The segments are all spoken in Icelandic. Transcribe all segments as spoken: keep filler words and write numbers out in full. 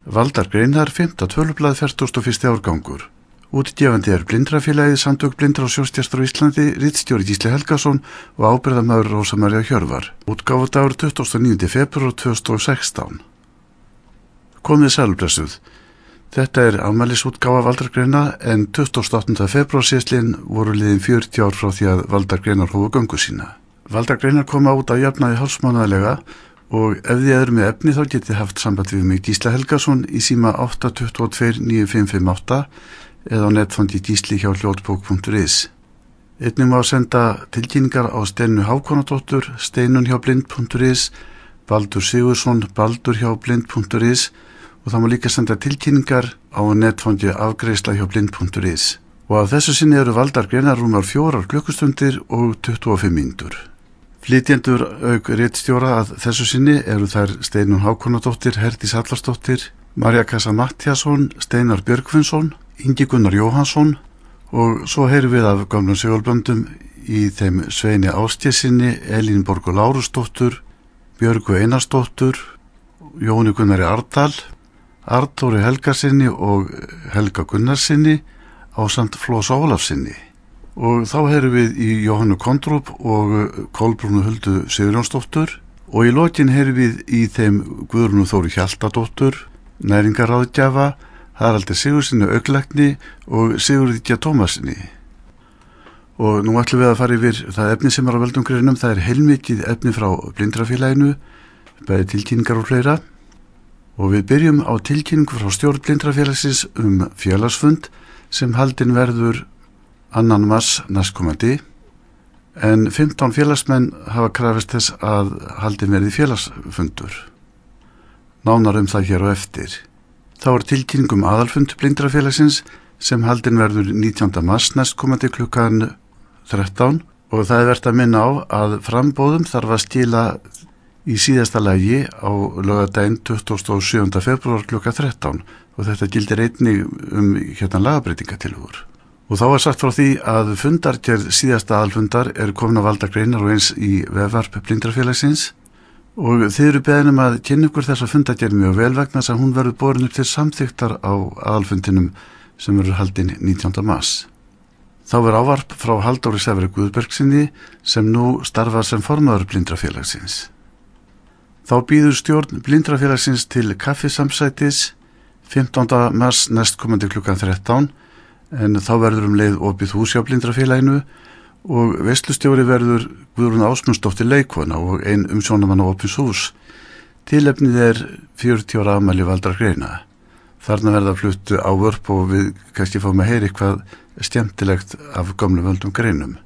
Valdar greinar, fimmta tölublað, fertugasti og fyrsti árgangur. Útgefandi er Blindrafélagið, Samtök blindra og sjónskertra á Íslandi, ritstjóri Gísli Helgason og ábyrgðarmaður Rósa María Hjörvar. Útgáfudagur tuttugasta og níunda febrúar tvö þúsund og sextán. Komið sælblessuð. Þetta er afmælisútgáfa Valdar greina en tuttugasta og áttunda febrúar síðastliðinn voru liðin fjörutíu ár frá því að Valdar greinar hófu göngu sína. Valdar greinar koma út að jafnaði hálfsmánaðarlega og ef þið eru með efni þá getið haft samband við mig Gísla Helgason í síma átta tvö tvö níu fimm fimm átta eða á netfangi Gísli hjá hljóðbók punktur is. Einnig má senda tilkynningar á Steinu Hákonardóttur, steinun hjá blind punktur is, Baldur Sigursson, baldur hjá blind punktur is og það má líka senda tilkynningar á netfangi afgreiðsla hjá blind punktur is. Og af þessu sinni eru Valdar greinar rúmar fjórar klukkustundir og tuttugu og fimm mínútur. Flytjendur auk ritstjóra að þessu sinni eru þær Steinun Hákonardóttir, Herdís Hallarsdóttir, Marja Kassa Matthíasson, Steinar Björgvinsson, Ingi Gunnar Jóhannsson og svo heyrum við af gamlum segulböndum í þeim Sveini Ástésinni, Elín Borgu Lárusdóttur, Björgu Einarsdóttur, Jóni Gunnari Ardal, Arnþóri Helgarsinni og Helga Gunnarsinni ásamt Flosa Ólafsinni. Og þá heyrum við í Jóhannu Kondrup og Kolbrúnu Huldu Sigurjónsdóttur og í lokin heyrum við í þeim Guðrúnu Þóru Hjaltadóttur, næringaráðgjafa, Haraldi Sigurðssyni augnlækni og Sigurði G. Tómasinni. Og nú ætlum við að fara yfir það efni sem er á Völdum greinum. Það er heilmikið efni frá Blindrafélaginu, bæði tilkynningar og fleira. Og við byrjum á tilkynningu frá stjórn Blindrafélagsins um félagsfund sem haldinn verður annan mars næstkomandi. En fimmtán félagsmenn hafa krafist þess að haldinn verði félagsfundur. Nánar um það hér á eftir. Þá er tilkynning um aðalfund Blindrafélagsins sem haldinn verður nítjánda mars næstkomandi klukkan þrettán og það er vert að minna á að frambóðum þarf að skila í síðasta lagi á laugardaginn tuttugasta og sjöunda febrúar klukkan þrettán og þetta gildir einnig um hérna lagabreytingatillögur. Og þá er sagt frá því að fundargerð síðasta aðalfundar er komin á Valdar greinar og eins í vefvarp Blindrafélagsins. Og þið eru beðin að kynna ykkur þessa fundargerð mjög vel vegna þess að hún verður borin upp til samþykktar á aðalfundinum sem verður haldinn nítjánda mars. Þá verður ávarp frá Halldóri Sævari Guðbergsinni sem nú starfar sem formaður Blindrafélagsins. Þá býður stjórn Blindrafélagsins til kaffisamsætis fimmtánda mars næstkomandi klukkan þrettán en þá verður um leið opið hús hjá Blindrafélaginu og veislustjóri verður Guðrún Ásmundsdóttir leikkona og ein umsjónarmann á opins hús. Tilefnið er fjörutíu ára afmæli Valdar greina. Þarna verða fluttu ávörp og við kannski fáum að heyra eitthvað skemmtilegt af gömlum Völdum greinum.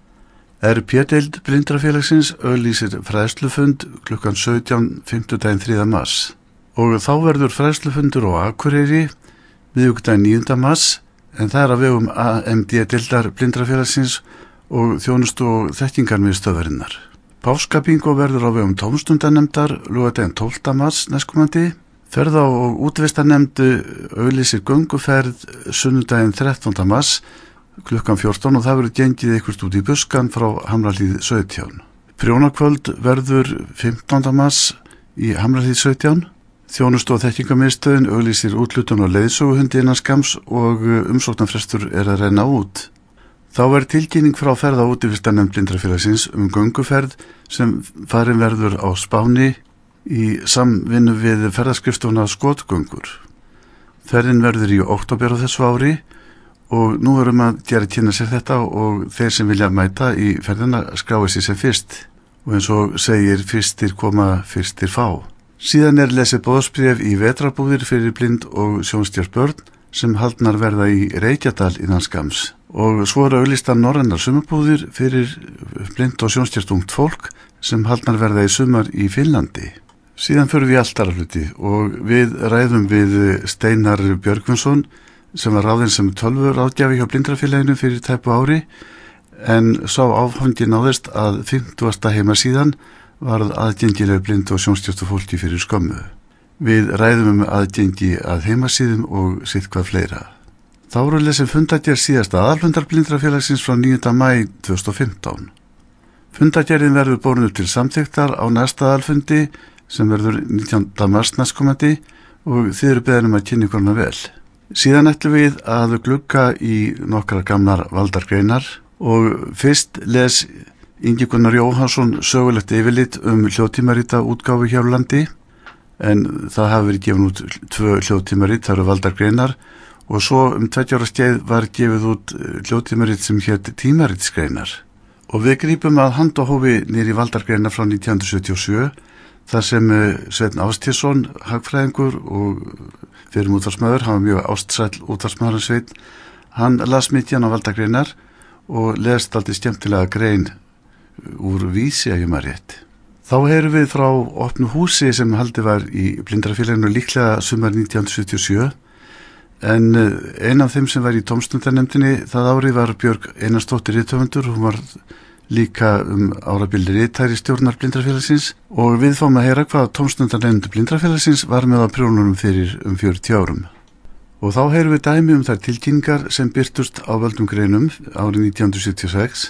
R P-deild Blindrafélagsins auglýsir fræðslufund klukkan sautján fimmtudaginn þriðja mars. Og þá verður fræðslufundur á Akureyri miðvikudaginn níunda mars en það er á vegum A M D-deildar Blindrafélagsins og þjónustu og þekkingarmiðstöðvarinnar. Páskabingo verður á vegum tómstundanemndar laugardaginn tólfta mars næstkomandi. Ferða- og útvistarnefnd auglýsir gönguferð sunnudaginn þrettánda mars klukkan fjórtán og það verður gengið eitthvað út í buskan frá Hamrahlíð sautján. Prjónakvöld verður fimmtánda mars í Hamrahlíð sautján. Þjónustu og þekkingarmiðstöðin auglýsir úthlutun og leiðsöguhundi innan skams og umsóknarfrestur er að renna út. Þá er tilkynning frá ferða- og útvistarnefnd Blindrafélagsins um gönguferð sem farin verður á Spáni í samvinnu við ferðaskrifstofuna Skotgöngur. Ferðin verður í október á þessu ári og nú erum að gera kynna sér þetta og þeir sem vilja mæta í ferðina skrái sig sem fyrst og eins og segir fyrstir koma, fyrstir fá. Síðan er lesið boðsbréf í vetrarbúðir fyrir blind og sjónstjört börn sem haldnar verða í Reykjadal innan skams. Og svo eru auglýstar norrænar sumarbúðir fyrir blind og sjónstjört ungt fólk sem haldnar verða í sumar í Finnlandi. Síðan förum við allt aðra hluti og við ræðum við Steinar Björgvinsson sem var ráðinn sem tölvuráðgjafi hjá Blindrafélaginu fyrir tæpu ári en sá áfangi náðist að fimmtugasta heimasíðan varð aðgengileg blind og sjónstjörtu fólki fyrir skömmu. Við ræðum um aðgengi að heimasíðum og sitt hvað fleira. Þá eru lesin fundargerð síðasta aðalfundar Blindrafélagsins frá níunda maí tvö þúsund og fimmtán. Fundargerðin verður borin upp til samþykktar á næsta aðalfundi sem verður nítjánda mars næstkomandi og þið eru beðin um að kynna ykkur hana vel. Síðan ætlum við að glugga í nokkrar gamlar valdargreinar og fyrst les Ingi Gunnar Jóhannsson sögulegt yfirlit um hljóðtímarita útgáfu hér á landi, en það hafi verið gefin út tvö hljóðtímarit, það eru valdargreinar, og svo um tveggja ára skeið var gefið út hljóðtímarit sem hét tímaritsgreinar. Og við grípum að hand og hófi niður í valdargreinar frá nítján hundruð sjötíu og sjö, þar sem Sveinn Ástísson, hagfræðingur og fyrir útvarpsmaður, hann var mjög ástsæll útvarpsmaður Sveinn, hann las mikið á valdargreinar og lest aldrei skemmtilega grein úr Vísi að ég maður rétt. Þá heyrum við frá opnu húsi sem haldið var í Blindrafélaginu líklega sumar nítján hundruð sjötíu og sjö, en ein af þeim sem var í tómstundarnefndinni það árið var Björg Einarsdóttir rithöfundur, hún var líka um árabil ritari stjórnar Blindrafélagsins, og við fáum að heyra hvað tómstundarnefnd Blindrafélagsins var með á prjónunum fyrir um fjörutíu árum. Og þá heyrum við dæmi um þær tilkynningar sem birtust á völdum greinum árið nítján hundruð sjötíu og sex,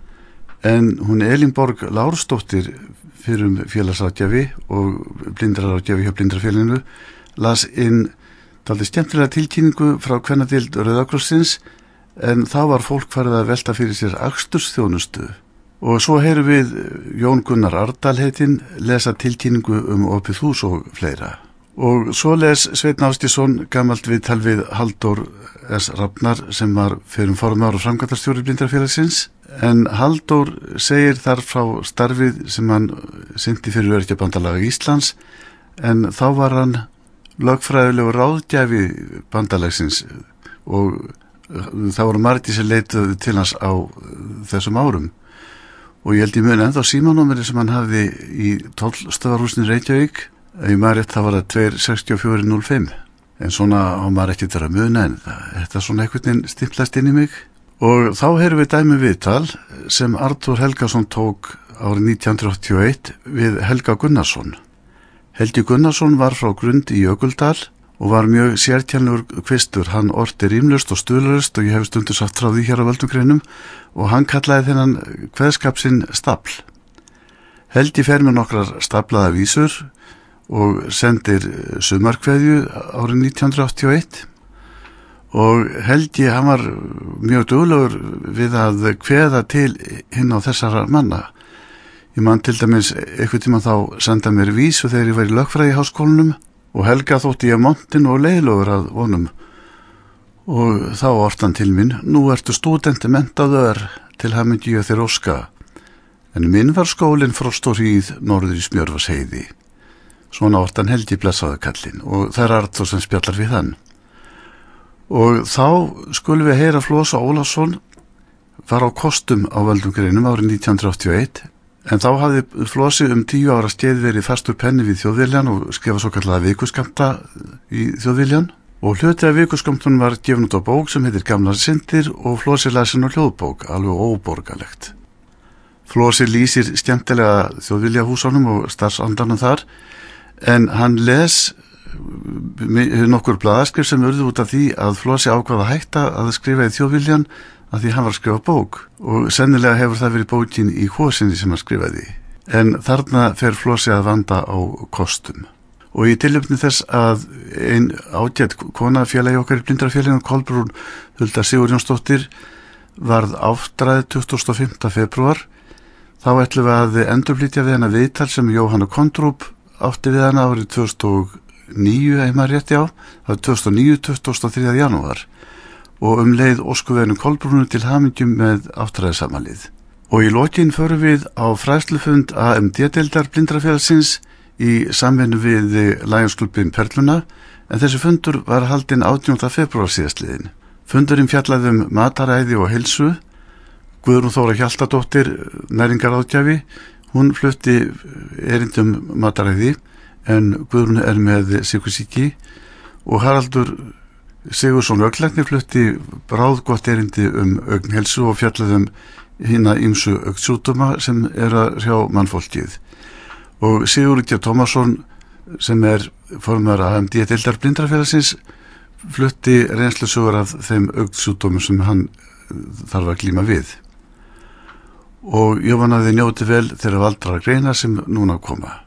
en hún Elínborg Lárusdóttir fyrrum félagsráðgjafi og blindraráðgjafi hjá Blindrafélaginu las inn dálítið skemmtilega tilkynningu frá kvennadeild Rauða krossins, en þá var fólk farið að velta fyrir sér akstursþjónustu. Og svo heyrum við Jón Gunnar Ardal heitinn lesa tilkynningu um opið hús og fleira. Og svo les Sveinn Ástísson gamalt viðtal við Halldór S. Rafnar sem var fyrrum formaður og framkvæmdastjóri Blindrafélagsins, en Halldór segir þar frá starfið sem hann sinnti fyrir Öryrkjabandalaga Íslands, en þá var hann lögfræðilegur ráðgjafi bandalagsins og það voru margir sem leituðu til hans á þessum árum. Og ég held ég muni ennþá símanúmeri sem hann hafði í tollstöðvarhúsinu Reykjavík, ég maður rétt það var að tvö sex fjögur núll fimm, en svona á maður ekki þeirra muna, en þetta svona einhvern veginn stimplast inn í mig. Og þá heyrum við dæmi viðtal sem Arthur Helgason tók árið nítján hundruð áttatíu og eitt við Helga Gunnarsson. Helgi Gunnarsson var frá Grund í Jökuldal og var mjög sérkennlegur kvistur, hann orti rímlaust og stuðlaust og ég hef stundur sagt frá því hér á völdum greinum, og hann kallaði þennan kveðskap sinn stafl. Helgi fer með nokkrar staflaða vísur og sendir sumarkveðju árið nítján hundruð áttatíu og eitt, og Helgi hann var mjög duglegur við að kveða til hinn á þessara manna. Ég man til dæmis eitthvað tíma þá senda mér vísu þegar ég var í lögfræði í háskólanum, og Helga þótti ég montin og leiðilegur að vonum, og þá orti hann til mín: nú ertu stúdenti menntaður, til hamingju þér óska, en minn var skólinn Frost og hríð norður í Smjörfarsheiði. Svona orti hann Helgi, blessaðu kallinn, og það er Arthur sem spjallar við hann. Og þá skulum við heyra Flosa Ólafsson var á kostum á völdum greinum árið nítján hundruð áttatíu og eitt, en þá hafði Flosi um tíu ára skeið verið fastur penni við Þjóðviljan og skrifa svo kallaða vikuskammta í Þjóðviljan, og hluti af vikuskammtunum var gefin út á bók sem heitir Gamlar syndir, og Flosi lasin á hljóðbók, alveg óborgarlegt. Flosi lýsir skemmtilega Þjóðviljahúsunum og starfsandanum þar, en hann les nokkur blaðaskrif sem urðu út af því að Flosi ákvað að hætta að skrifa í Þjóðviljan að því hann var að skrifa bók, og sennilega hefur það verið bókin í Hósinni sem hann skrifaði, en þarna fer Flosi að vanda á kostum. Og í tilefni þess að ein ágætt kona félagi okkar í Blindrafélaginu, Kolbrún Hulda Sigurjónsdóttir, varð áttræð tuttugasta og fimmta febrúar, þá ætlum við að endurflytja við hana viðtal sem Jóhanna Kondrup átti við hana árið tvö þúsund og níu, ef maður rétti á, það var tvö þúsund og níu, tuttugasta og þriðja janúar, og um leið óskuveginum Kolbrúnu til hamingjum með áttræðisamalið. Og í lokin förum við á fræðslufund A M D-deildar Blindrafélagsins í samvinnu við Lionsklúbbinn Perluna, en þessi fundur var haldinn átjánda febrúar síðastliðin. Fundurinn fjallaði um mataræði og heilsu. Guðrún Þóra Hjaltadóttir, næringaráðgjafi, hún flutti erindum mataræði, en Guðrún er með sykursýki, og Haraldur Sigursson Öglæknir flutti bráðgott erindi um augnheilsu og fjallaði um hina ýmsu augnsjúkdóma sem er að hrjá mannfólkið. Og Sigurður Tómasson, sem er formaður A M D-deildar Blindrafélagsins, flutti reynslusögur af þeim augnsjúkdómum sem hann þarf að glíma við. Og ég vona að þið njóti vel þeirra valdara greina sem núna koma.